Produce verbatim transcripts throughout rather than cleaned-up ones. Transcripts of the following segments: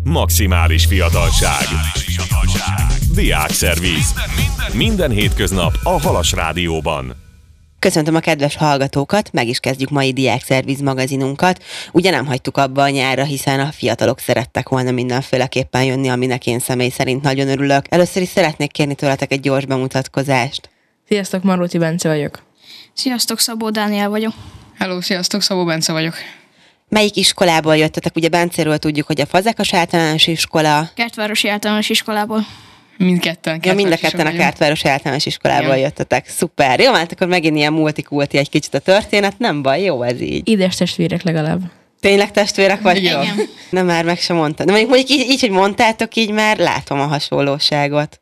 Maximális fiatalság. Diákszerviz. Minden hétköznap a Halas Rádióban. Köszöntöm a kedves hallgatókat, meg is kezdjük mai Diákszerviz magazinunkat. Ugye nem hagytuk abba a nyárra, hiszen a fiatalok szerettek volna mindenféleképpen jönni, aminek én személy szerint nagyon örülök. Először is szeretnék kérni tőletek egy gyors bemutatkozást. Sziasztok, Marlóti Bence vagyok. Sziasztok, Szabó Dániel vagyok. Hello, sziasztok, Szabó Bence vagyok. Melyik iskolából jöttetek? Ugye Bencéről tudjuk, hogy a Fazekas Általános Iskola. Kertvárosi Általános Iskolából. Mindketten. Ja, mind a ketten a Kertvárosi Általános Iskolából Igen. jöttetek. Szuper. Jó, hát akkor megint ilyen multikulti egy kicsit a történet. Nem baj, jó ez így. Édes testvérek legalább. Tényleg testvérek vagytok? Igen. Nem, már meg sem mondtad. De mondjuk, mondjuk így, így, hogy mondtátok, így már látom a hasonlóságot.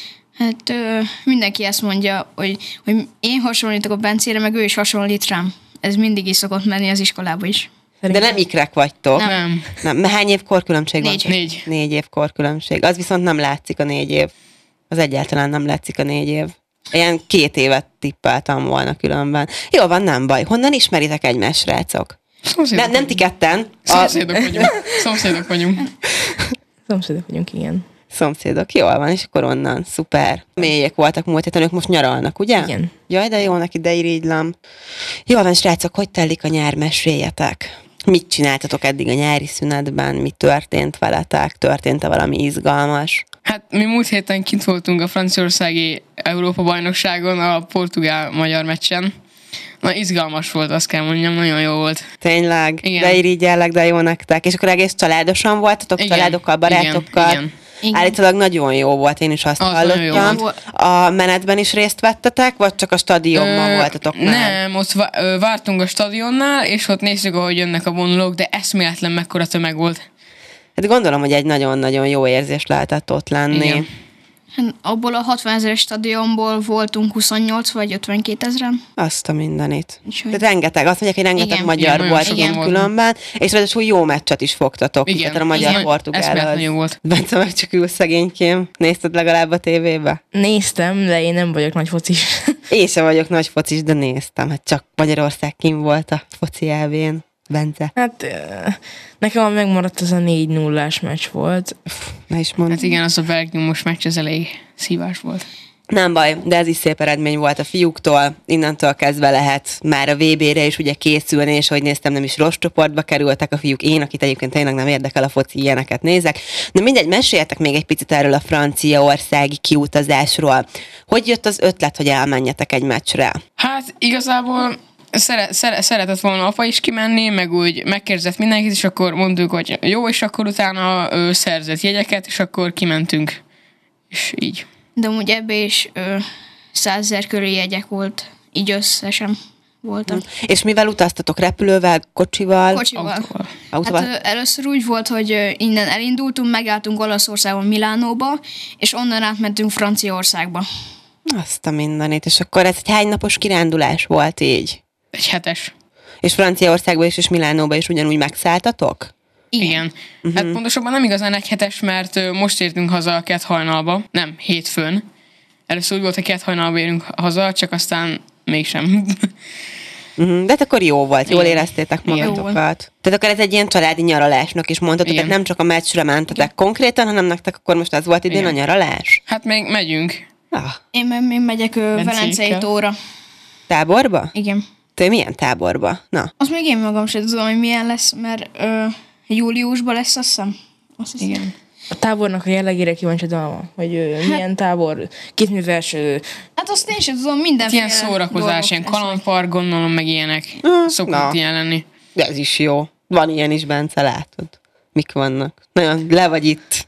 Hát ö, mindenki ezt mondja, hogy, hogy én hasonlítok a Bencére, meg ő is hasonlít rám. Ez mindig is szokott menni az iskolába is. De nem ikrek vagytok. Nem. Nem. nem. Hány év korkülönbség van? Négy. Négy. Négy év korkülönbség. Az viszont nem látszik a négy év. Az egyáltalán nem látszik a négy év. Ilyen két évet tippeltem volna különben. Jó van, nem baj. Honnan ismeritek egymást, srácok? Szomszédok Nem, nem ti ketten. A Szomszédok vagyunk. Szomszédok vagyunk. Szomszédok vagyunk, igen. szomszédok. Jól van, és akkor onnan. Szuper. Mélyek voltak múlt héten, ők most nyaralnak, ugye? Igen. Jaj, de jó, neki de irigylem. Jól van, srácok, hogy telik a nyár, meséljetek. Mit csináltatok eddig a nyári szünetben? Mi történt veletek? Történt-e valami izgalmas? Hát mi múlt héten kint voltunk a franciaországi Európa-bajnokságon, a portugál-magyar meccsen. Na, izgalmas volt, azt kell mondjam, nagyon jó volt. Tényleg? Igen. De irigyellek, de jó nektek. És akkor egész családosan voltatok? Igen. Családokkal, barátokkal? Igen, igen. Igen. Állítólag nagyon jó volt, én is azt Az nagyon jó hallottam. volt. A menetben is részt vettetek, vagy csak a stadionban Ö, voltatok már? Nem, ott vá- ö, vártunk a stadionnál, és ott nézzük, ahogy jönnek a vonulók, de eszméletlen mekkora tömeg volt. Hát gondolom, hogy egy nagyon-nagyon jó érzés lehetett ott lenni. Igen. Hát abból a hatvanezeres stadionból voltunk huszonnyolc vagy ötvenkét ezren. Azt a mindenit. Úgyhogy- Tehát rengeteg, azt mondják, hogy rengeteg Igen. magyar Igen, volt nagyon ott sokan különben, és ráadásul jó meccset is fogtatok, Igen. hiszen a Igen. magyar-portugál Eszméletlen az. jó volt. Bence meg csak ül szegénykém. Nézted legalább a tévébe? Néztem, de én nem vagyok nagy focis. Én sem vagyok nagy focis, de néztem. Hát csak Magyarország kim volt a foci elvén. Bence, Hát ö, nekem megmaradt az a négy nullás meccs volt. ne is mondd. Hát igen, az a belgiumos meccs, ez elég szívás volt. Nem baj, de ez is szép eredmény volt a fiúktól. Innentől kezdve lehet már a vé bére is ugye készülni, és ahogy néztem, nem is rossz csoportba kerültek a fiúk. Én, akit egyébként tényleg nem érdekel a foci, ilyeneket nézek. De mindegy, meséljetek még egy picit erről a franciaországi kiutazásról. Hogy jött az ötlet, hogy elmenjetek egy meccsre? Hát igazából szere, szere, szeretett volna apa is kimenni, meg úgy megkérdezett mindenkit, és akkor mondtuk, hogy jó, és akkor utána ő szerzett jegyeket, és akkor kimentünk. És így. De amúgy ebbe is százezer körül jegyek volt, így összesen voltak. És mivel utaztatok? Repülővel, kocsival? Kocsival. Autóval. Autóval? Hát ö, először úgy volt, hogy ö, innen elindultunk, megálltunk Olaszországban, Milánóba, és onnan átmentünk Franciaországba. Azt a mindenit. És akkor ez egy hány napos kirándulás volt így? Egy hetes. És Franciaországba is, és Milánóba is ugyanúgy megszálltatok? Igen. Igen. Uh-huh. Hát pontosabban nem igazán egy hetes, mert ö, most értünk haza kett hajnalba. Nem, hétfőn. Először úgy volt, hogy kett hajnalba érünk haza, csak aztán mégsem. Uh-huh. De hát akkor jó volt, jól Igen. éreztétek Igen. magatokat. Tehát akkor ez egy ilyen családi nyaralásnak is mondhatok, Igen. tehát nem csak a meccsre mentetek Igen. konkrétan, hanem nektek akkor most az volt idén Igen. a nyaralás? Hát még megyünk. Ah, Én, meg- én megyek ö, Bencékkel. Velencei tóra. táborba? Igen. Te milyen táborba? Na, Azt még én magam sem tudom, hogy milyen lesz, mert ö, júliusban lesz, azt hiszem. Azt hiszem. Igen. A tábornak a jellegére kíváncsi van, hogy ö, milyen tábor, kétműves, ö, Hát azt én sem tudom, mindenféle Ilyen szórakozás, dolgok ilyen lesznek. kalandpark, gondolom, meg ilyenek. na. Szokott ilyen lenni. De ez is jó. Van ilyen is, Bence, látod. Mik vannak? Nagyon le vagy itt.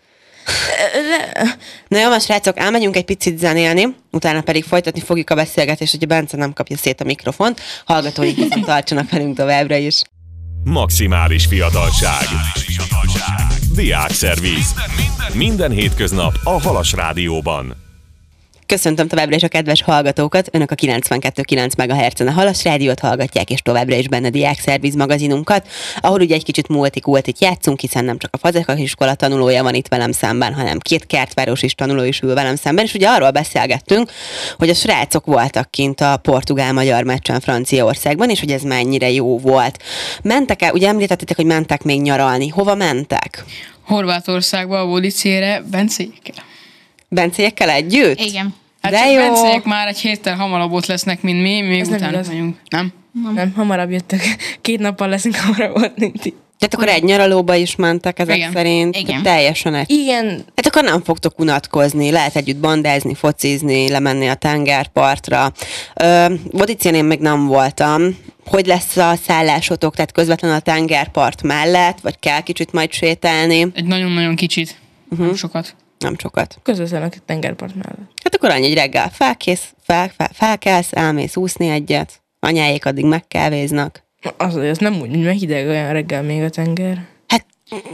Na jó, most srácok, elmegyünk egy picit zenélni, utána pedig folytatni fogjuk a beszélgetést, hogyha Bence nem kapja szét a mikrofont. Hallgatóink viszont tartsanak velünk továbbra is. Maximális fiatalság. Diákszerviz. Minden hétköznap a Halas Rádióban. Köszöntöm továbbra is a kedves hallgatókat. Önök a kilencvenkettő egész kilenc megahertzen a Halas Rádiót hallgatják, és továbbra is benne Diákszerviz magazinunkat, ahol ugye egy kicsit multikultit játszunk, hiszen nem csak a Fazekas iskola tanulója van itt velem szemben, hanem két kertváros is tanuló is ül velem szemben, és ugye arról beszélgettünk, hogy a srácok voltak kint a portugál-magyar meccsen Franciaországban, és hogy ez mennyire jó volt. Mentek el, ugye említettétek, hogy mentek még nyaralni. Hova mentek? Horvátországba, a Vodicére, Bencéjekkel. Bencéjekkel együtt? Igen. Hát De csak jó. Bencéjek már egy héttel hamarabb ott lesznek, mint mi, még Ez nem után igaz. vagyunk. Nem? Nem. nem, hamarabb jöttek. Két nappal leszünk hamarabb ott, mint ti. Tehát akkor egy nyaralóba is mentek ezek Igen. szerint. Igen. Tehát teljesen egy. Igen, Hát akkor nem fogtok unatkozni, lehet együtt bandázni, focizni, lemenni a tengerpartra. Ö, Vodicén én még nem voltam. Hogy lesz a szállásotok, tehát közvetlenül a tengerpart mellett, vagy kell kicsit majd sétálni? Egy nagyon-nagyon kicsit. Uh-huh. Nem sokat. Nem sokat. közvetlen a tengerpart mellett. Hát akkor annyi, hogy reggel felkész, fel, fel, felkelsz, elmész úszni egyet, anyáék addig megkávéznak. Az, az nem úgy, mert hideg olyan reggel még a tenger. Hát,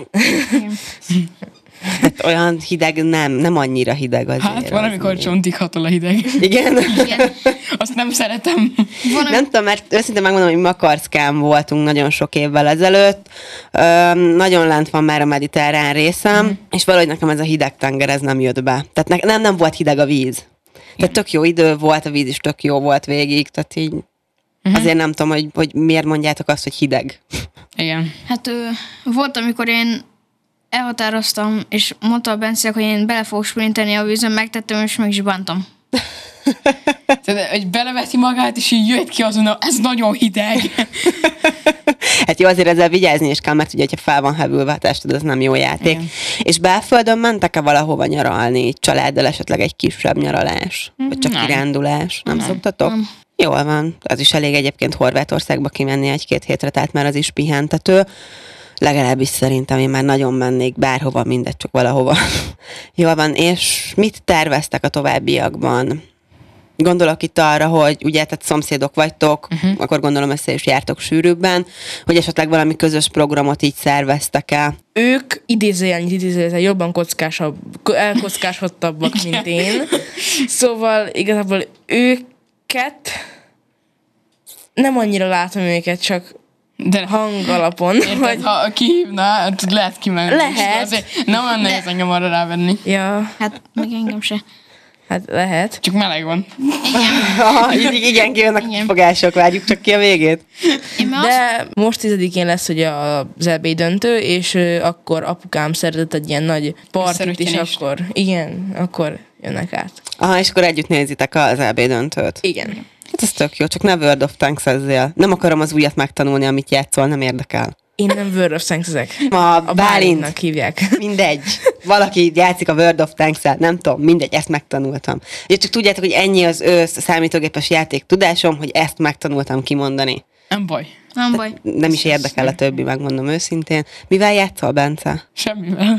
hát olyan hideg nem, nem annyira hideg azért. Hát van, az amikor még. csontig hatol a hideg. Igen? Igen. Azt nem szeretem. Van, Nem tudom, mert őszintén megmondom, hogy Makarszkán voltunk nagyon sok évvel ezelőtt. Ö, nagyon lent van már a mediterrán részem, mm. és valahogy nekem ez a hideg tenger, ez nem jött be. Tehát ne, nem, nem volt hideg a víz. Tehát tök jó idő volt, a víz is tök jó volt végig, tehát így uh-huh. azért nem tudom, hogy, hogy miért mondjátok azt, hogy hideg. Igen. Hát ö, volt, amikor én elhatároztam, és mondta a Bencének, hogy én bele fogok sprintelni a vízön, megtettem, és meg is bántam. Tehát, hogy beleveti magát, és így jött ki azon, ez nagyon hideg. Hát jó, azért ezzel vigyázni is kell, mert ugye, hogyha fel van hevülve a tested, az nem jó játék. Igen. És belföldön mentek-e valahova nyaralni, így családdal esetleg egy kisebb nyaralás? Vagy csak Nem. kirándulás? Nem, nem szoktatok? Nem. Jól van. Az is elég egyébként Horvátországba kimenni egy-két hétre, tehát már az is pihentető. Legalábbis szerintem én már nagyon mennék bárhova, mindegy, csak valahova. Jól van. És mit terveztek a továbbiakban? Gondolok itt arra, hogy ugye, tehát szomszédok vagytok, uh-huh. akkor gondolom össze is jártok sűrűbben, hogy esetleg valami közös programot így szerveztek el. Ők idézőjelnyit idézőjelnyit jobban kockásabb, elkockásodtabbak, mint én. Szóval igazából őket nem annyira látom őket, csak De hangalapon. érted, Vagy... ha kihívná, hát lehet kimenni. Lehet. Azért nem olyan nehéz engem arra rávenni. Ja, Hát meg engem se. hát lehet. Csak meleg van. Aha, így, igen, kijönnek Igen. kifogások, várjuk csak ki a végét. Én már azt, De most tizedikén lesz ugye az é bé döntő, és ö, akkor apukám szerzett egy ilyen nagy partit, és Összeröttyenést. akkor, igen, akkor jönnek át. Aha, és akkor együtt nézitek az é bé döntőt. Igen. Hát ez tök jó, csak ne World of Tanks ezzel. Nem akarom az újat megtanulni, amit játszol, nem érdekel. Én nem World of Tanks ezek. A, A Bálint, Bálintnak hívják. mindegy. Valaki játszik a World of Tanks-el, nem tudom, mindegy, ezt megtanultam. És csak tudjátok, hogy ennyi az ősz számítógépes játék tudásom, hogy ezt megtanultam kimondani. Nem baj. nem baj. Nem is érdekel a többi, megmondom őszintén. Mivel játszol, Bence? Semmivel.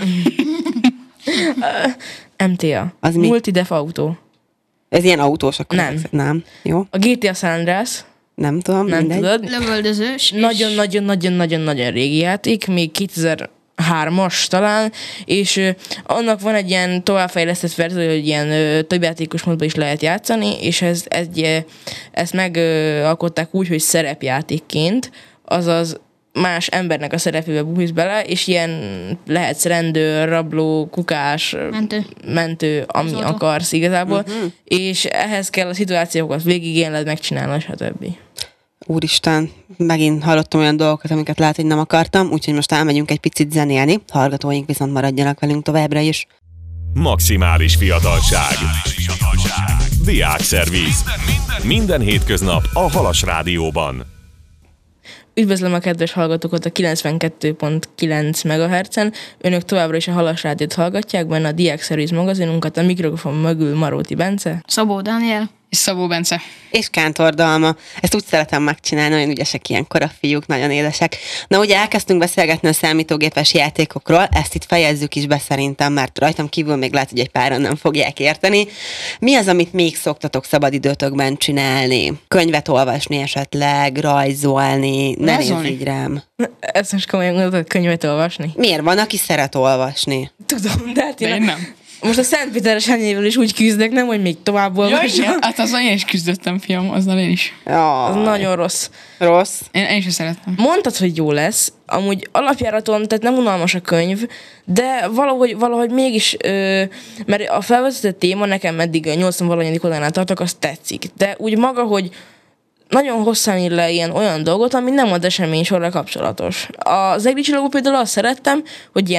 em té á. Az mi? Multidef autó. Ez ilyen autós akkor? Nem. Nem. Jó, A gé té á San Andreas, nem tudom, nem mindegy. tudod. Lövöldözős. és- Nagyon-nagyon-nagyon-nagyon-nagyon régi játék, még kétezer-hármas talán, és ö, annak van egy ilyen továbbfejlesztett verzió, hogy ilyen ö, több játékos módban is lehet játszani, és ez, egy, ö, ezt megalkották úgy, hogy szerepjátékként, azaz más embernek a szerepébe buhisz bele, és ilyen lehetsz rendőr, rabló, kukás, Mentő. mentő, ami Zoltó. akarsz igazából, uh-huh. és ehhez kell a szituációkat végigélned, megcsinálni, stb. Úristen, megint hallottam olyan dolgokat, amiket lehet, hogy nem akartam, úgyhogy most elmegyünk egy picit zenélni, hallgatóink viszont maradjanak velünk továbbra is. Maximális fiatalság. Diákszerviz. Minden hétköznap a Halas Rádióban. Üdvözlöm a kedves hallgatókat a kilencvenkettő pont kilenc megahertzen. Önök továbbra is a Halas Rádiót hallgatják, benne a Diák Szerviz magazinunkat, a mikrofon mögül Maróti Bence. Szabó Dániel. És Szabó Bence. És Kántor Dalma. Ezt úgy szeretem megcsinálni, nagyon ügyesek ilyenkor a fiúk, nagyon édesek. Na ugye elkezdtünk beszélgetni a számítógépes játékokról, ezt itt fejezzük is be szerintem, mert rajtam kívül még lehet, hogy egy páran nem fogják érteni. Mi az, amit még szoktatok szabadidőtökben csinálni? Könyvet olvasni esetleg, rajzolni, ne nézz Rajzolni? így rám. Ezt most komolyan gondolod, könyvet olvasni? Miért van, aki szeret olvasni? Tudom, de hát De én, én a, nem. most a Szent Péteres anyével is úgy küzdek, nem, hogy még tovább Ja, olvasom. igen. Hát azzal én is küzdöttem, fiam, azzal én is. Az Oh, nagyon rossz. rossz. Én, én sem szerettem. Mondtad, hogy jó lesz, amúgy alapjáraton, tehát nem unalmas a könyv, de valahogy, valahogy mégis, ö, mert a felvezetett téma nekem eddig a nyolcvan-valahányadik oldalnál tartok, az tetszik. De úgy maga, hogy nagyon hosszan ír le ilyen olyan dolgot, ami nem az esemény sorra kapcsolatos. Az egri csillagú például azt szerettem, hogy ilyen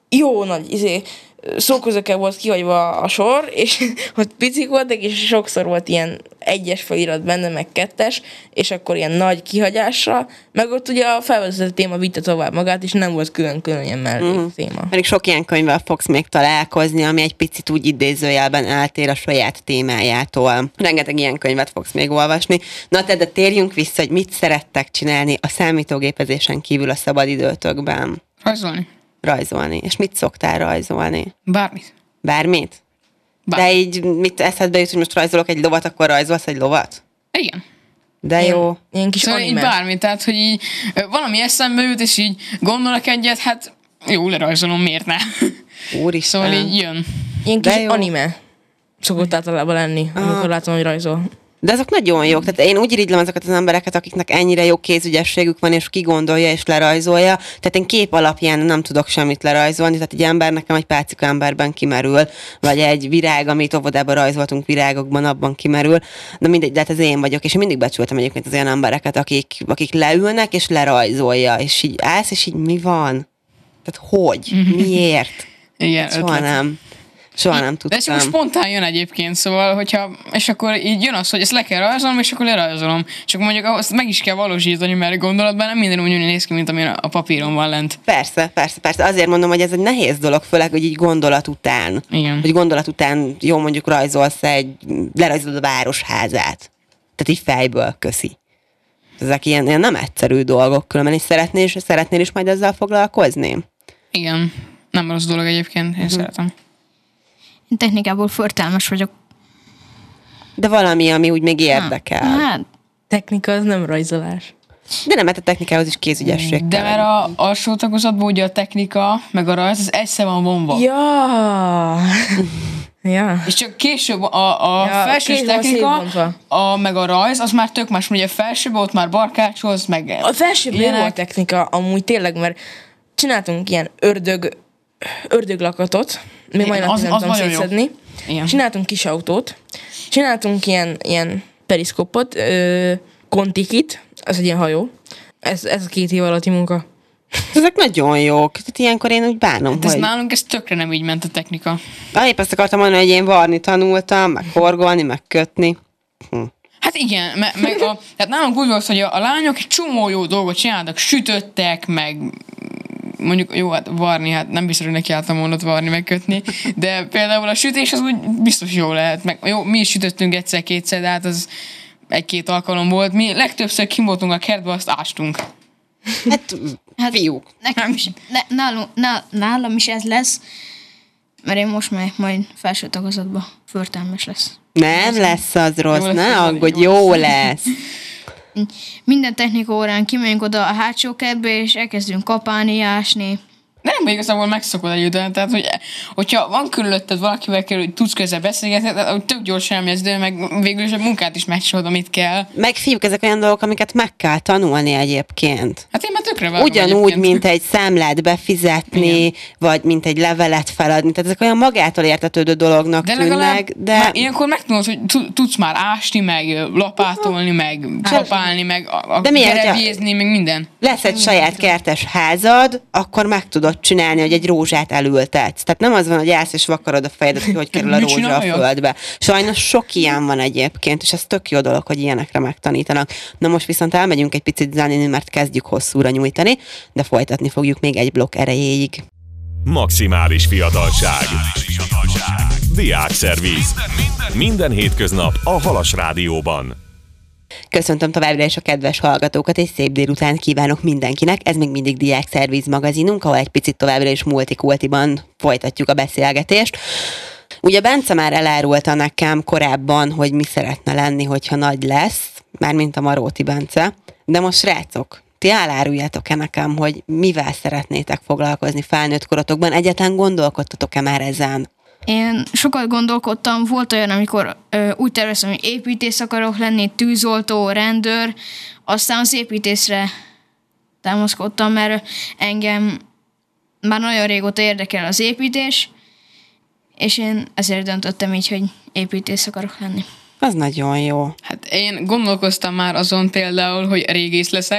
jó nagy, izé, szóközökkel volt kihagyva a sor, és ott picik voltak, és sokszor volt ilyen egyes felirat benne, meg kettes, és akkor ilyen nagy kihagyásra, meg ott ugye a felvezető téma vitte tovább magát, és nem volt külön-külön ilyen mellé mm. téma. Pedig sok ilyen könyvvel fogsz még találkozni, ami egy picit úgy idézőjelben eltér a saját témájától. Rengeteg ilyen könyvet fogsz még olvasni. Na te, de térjünk vissza, hogy mit szerettek csinálni a számítógépezésen kívül a szabadidőtökben. Rajzolni. Rajzolni. És mit szoktál rajzolni? Bármit. Bármit? Bármit. De így mit eszedbe jut, hogy most rajzolok egy lovat, akkor rajzolsz egy lovat? Igen. De jó. Ilyen, ilyen kis Szóval így anime. bármi, tehát, hogy így ö, valami eszembe jut, és így gondolok egyet, hát jó, lerajzolom, miért ne? Úristen. Szóval így jön. Ilyen De kis jó. anime szokott általában lenni, amikor látom, hogy rajzol. De azok nagyon jók. Tehát én úgy irigylem azokat az embereket, akiknek ennyire jó kézügyességük van, és kigondolja és lerajzolja. Tehát én kép alapján nem tudok semmit lerajzolni, tehát egy ember nekem egy pácika emberben kimerül, vagy egy virág, amit óvodában rajzoltunk virágokban, abban kimerül. De mindegy, de hát ez én vagyok, és én mindig becsültem egyébként az olyan embereket, akik, akik leülnek és lerajzolja, és így állsz, és így mi van? Tehát hogy? Miért? Igen, Soha ötlet. nem. Soha nem De ez csak tudtam. spontán jön egyébként, szóval, hogyha, és akkor így jön az, hogy ezt le kell rajzolnom, és akkor lerajzolom. Csak mondjuk azt meg is kell valósítani, mert gondolatban nem minden úgy néz ki, mint ami a papíron van lent. Persze, persze, persze. Azért mondom, hogy ez egy nehéz dolog, főleg, hogy így gondolat után. Igen. Hogy gondolat után jó mondjuk rajzolsz egy, lerajzolod a városházát. Tehát így fejből, köszi. Ezek ilyen, ilyen nem egyszerű dolgok, különben is szeretnél, és szeretnél is majd ezzel foglalkozni? Igen. Nem rossz dolog egyébként, én uh-huh. szeretem. Én technikából förtelmes vagyok. De valami, ami úgy még érdekel. Hát, Technika az nem rajzolás. De nem, mert a technikához is kézügyesség De kell. mert a alsó tagozatban ugye a technika, meg a rajz, az össze van vonva. Ja. ja. És csak később a, a Ja, felső kézzel technika, szétbontva. a, meg a rajz, az már tök más, ugye a felsőben ott már barkácsolsz, meg A felsőben jó ilyenek. a technika, amúgy tényleg, mert csináltunk ilyen ördög, ördöglakatot, még majd az- nem az tudom nagyon jó. szétszedni. Igen. Csináltunk kis autót, csináltunk ilyen, ilyen periszkopot, ö, kontikit, az egy ilyen hajó. Ez, ez a két év alatti munka. Ezek nagyon jók. Tehát ilyenkor én úgy bánom, Hát ez hogy... nálunk ez tökre nem így ment a technika. Ah, épp azt akartam mondani, hogy én varni tanultam, meg horgolni, meg kötni. Hm. Hát igen, me, meg a, tehát nálunk úgy volt, hogy a, a lányok egy csomó jó dolgot csináltak, sütöttek, meg mondjuk jó, hát varni, hát nem biztos, hogy neki álltam volna ott varni, meg kötni, de például a sütés az úgy biztos jó lehet. Meg, jó, mi is sütöttünk egyszer-kétszer, de hát az egy-két alkalom volt. Mi legtöbbször kim voltunk a kertbe, azt ástunk. Hát, hát fiúk. nekem is, ne, nálunk, ná, nálam is ez lesz, mert én most megyek majd felső tagozatba, förtelmes lesz. Nem lesz az rossz, Jó lesz, ne jó aggódj, lesz. jó lesz. Minden technika órán kimegyünk oda a hátsó kertbe, és elkezdünk kapálni, ásni. De nem igazából megszokod egy után, tehát hogy, hogyha van körülötted valakivel kell, hogy tudsz közben beszélgetni, tehát hogy tök gyorsan elmész, de meg végül is a munkát is megcsinálod, amit kell. Meg fiúk, ezek olyan dolgok, amiket meg kell tanulni egyébként. Hát én már tökre várom Ugyanúgy, egyébként. mint egy számlát befizetni, Igen. vagy mint egy levelet feladni. Tehát ezek olyan magától értetődő dolognak De legalább tűnnek, de... már ilyenkor megtanulod, hogy tu- tudsz már ásni, meg lapátolni, meg kapálni, meg a, a De miért, hogyha- gerevjézni, meg minden. lesz egy saját kertes házad, akkor meg tudod csinálni, hogy egy rózsát elültetsz. Tehát nem az van, hogy állsz és vakarod a fejedet, hogy hogy kerül a Mit rózsa a csináljak? földbe. Sajnos sok ilyen van egyébként, és ez tök jó dolog, hogy ilyenekre megtanítanak. Na most viszont elmegyünk egy picit zenélni, mert kezdjük hosszúra nyújtani, de folytatni fogjuk még egy blokk erejéig. Maximális fiatalság. Diákszerviz. Minden hétköznap a Halas Rádióban. Köszöntöm továbbra is a kedves hallgatókat, és szép délután kívánok mindenkinek. Ez még mindig Diákszerviz magazinunk, ahol egy picit továbbra is multikultiban folytatjuk a beszélgetést. Ugye Bence már elárulta nekem korábban, hogy mi szeretne lenni, hogyha nagy lesz, mármint a Maróti Bence, de most srácok, ti eláruljátok-e nekem, hogy mivel szeretnétek foglalkozni felnőtt korotokban? Egyáltalán gondolkodtatok-e már ezen? Én sokat gondolkodtam, volt olyan, amikor ö, úgy terveztem, hogy építész akarok lenni, tűzoltó, rendőr, aztán az építészre támaszkodtam, mert engem már nagyon régóta érdekel az építés, és én ezért döntöttem így, hogy építész akarok lenni. Az nagyon jó. Hát én gondolkoztam már azon például, hogy régész leszek,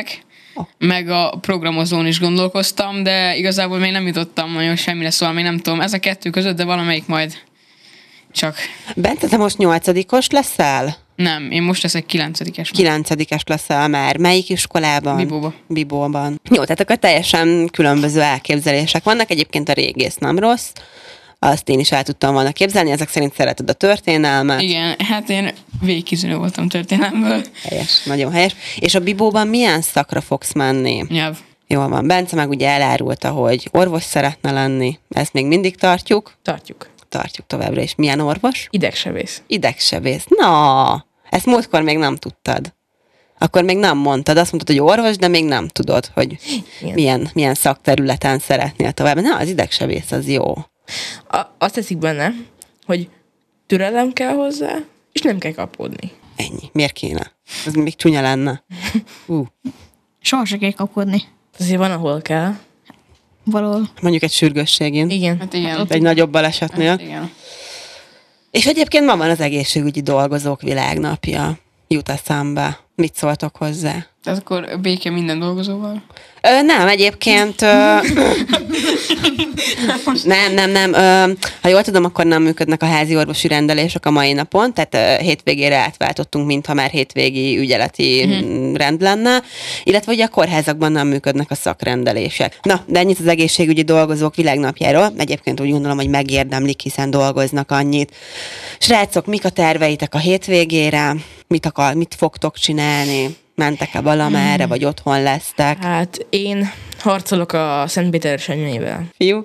meg a programozón is gondolkoztam, de igazából még nem jutottam nagyon semmire, szóval még nem tudom, ez a kettő között, de valamelyik majd csak... Bence, te most nyolcadikos leszel? Nem, én most leszek kilencedikes. Kilencedikes leszel már. Melyik iskolában? Bibóba. Bibóban. Jó, tehát akkor teljesen különböző elképzelések vannak. Egyébként a régész nem rossz. Azt én is el tudtam volna képzelni, ezek szerint szereted a történelmet. Igen, hát én végigkizülő voltam történelmből. Helyes, nagyon helyes. És a Bibóban milyen szakra fogsz menni? Nyelv. Jól van, Bence meg ugye elárulta, hogy orvos szeretne lenni. Ezt még mindig tartjuk. Tartjuk. Tartjuk továbbra is. Milyen orvos? Idegsebész. Idegsebész. Na, ezt múltkor még nem tudtad. Akkor még nem mondtad. Azt mondtad, hogy orvos, de még nem tudod, hogy milyen, milyen szakterületen szeretnél tovább. Na, az idegsebész az jó. A, azt teszik benne, hogy türelem kell hozzá, és nem kell kapódni. Ennyi. Miért kéne? Ez még csúnya lenne. Uh. Soha se kell kapkodni. Azért van, ahol kell. Valahol. Mondjuk egy sürgősségén. Igen. Hát igen. Egy nagyobb balesetnél. Hát igen. És egyébként ma van az egészségügyi dolgozók világnapja. Jut eszembe. Mit szóltok hozzá? Tehát akkor béke minden dolgozóval? Ö, nem, egyébként... Ö, nem, nem, nem. Ö, ha jól tudom, akkor nem működnek a házi orvosi rendelések a mai napon, tehát ö, hétvégére átváltottunk, mintha már hétvégi ügyeleti uh-huh. rend lenne, illetve ugye a kórházakban nem működnek a szakrendelések. Na, de ennyit az egészségügyi dolgozók világnapjáról. Egyébként úgy gondolom, hogy megérdemlik, hiszen dolgoznak annyit. Srácok, mik a terveitek a hétvégére? Mit akar, mit fogtok csinálni? Mentek-e valamerre, vagy otthon lesztek? Hát én harcolok a Szentpéter eseményével. Fiúk?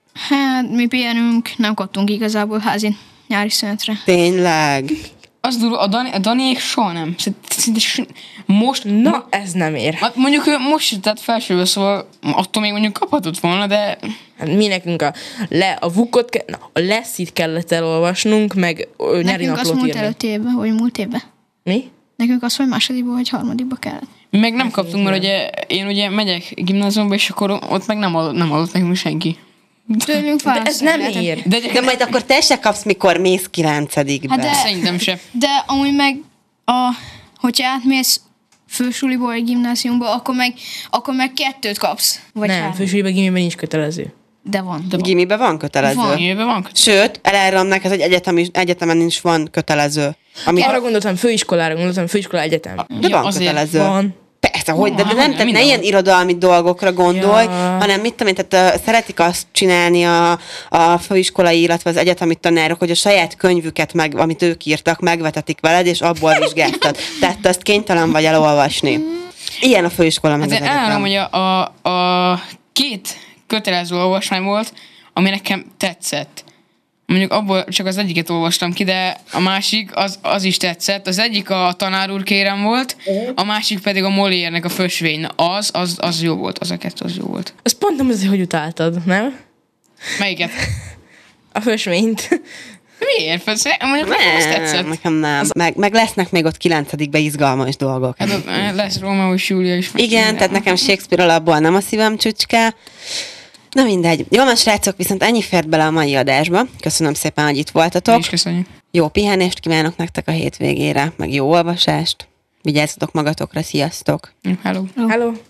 Hát mi pihenünk, nem kaptunk igazából házi nyári szünetre. Tényleg? Az durva, a, Dani, a Daniék soha nem. Szinte most, Na, ez nem ér. hát mondjuk ő most, tehát felsőből, szóval attól még mondjuk kaphatott volna, de Hát mi nekünk a, le, a vukot, ke, na, a leszit kellett elolvasnunk, meg ö, nyári Nekünk azt naplót múlt írni. előtt évben, vagy múlt évben. Mi? Nekünk azt, hogy másodikba vagy harmadikba kellett. mi meg nem kaptunk, mert ugye én ugye megyek gimnáziumba, és akkor ott meg nem adott, nem adott nekünk senki. Tőlünk De ez nem válaszolni ér. De, De majd akkor te se kapsz, mikor mész kilencedikbe. Hát de- Szerintem se. De amúgy meg, a, hogyha átmész fősuliból vagy gimnáziumba, akkor meg, akkor meg kettőt kapsz. Vagy Nem, három. fősülőben, gimiben nincs kötelező. De van. De van. Gimibe van kötelező? Van. Jövőben van. Sőt, elárulom neked, hogy egyetem is, egyetemen is van kötelező. Ami, Arra gondoltam, főiskolára gondoltam, főiskola egyetem. de Ja, van azért kötelező. Van. Persze, hogy, de, de Van, nem, van, tehát ne minden ilyen van. irodalmi dolgokra gondolj, Ja. hanem mit tudom én, tehát uh, szeretik azt csinálni a, a főiskolai, illetve az egyetemi tanárok, hogy a saját könyvüket, meg, amit ők írtak, megvetetik veled, és abból vizsgáztat. Tehát te azt kénytelen vagy elolvasni. Ilyen a főiskola, meg az Hát elmondom, egyetem. hogy a, a, a két kötelező olvasmány volt, ami nekem tetszett. Mondjuk abból csak az egyiket olvastam ki, de a másik az, az is tetszett. Az egyik a Tanár úr kérem volt, a másik pedig a Molière-nek a Fösvény. Na, Az, az, az jó volt, az a kettő az jó volt. Azt pont nem azért, hogy utáltad, nem? Melyiket? A fősvényt. Miért? Fösvény? Mondjuk nekem az Nem, tetszett. nekem nem. Meg, meg lesznek még ott kilencedikbe izgalmas dolgok. Hát ott eh, lesz Rómeó és Júlia is. Igen, tehát nekem Shakespeare alapból nem a szívem csücske. Na mindegy. Jó, van, srácok, viszont ennyi fért bele a mai adásba. Köszönöm szépen, hogy itt Mi voltatok. is köszönjük. Jó pihenést kívánok nektek a hétvégére, meg jó olvasást. Vigyázzatok magatokra, sziasztok! Hello. Hello.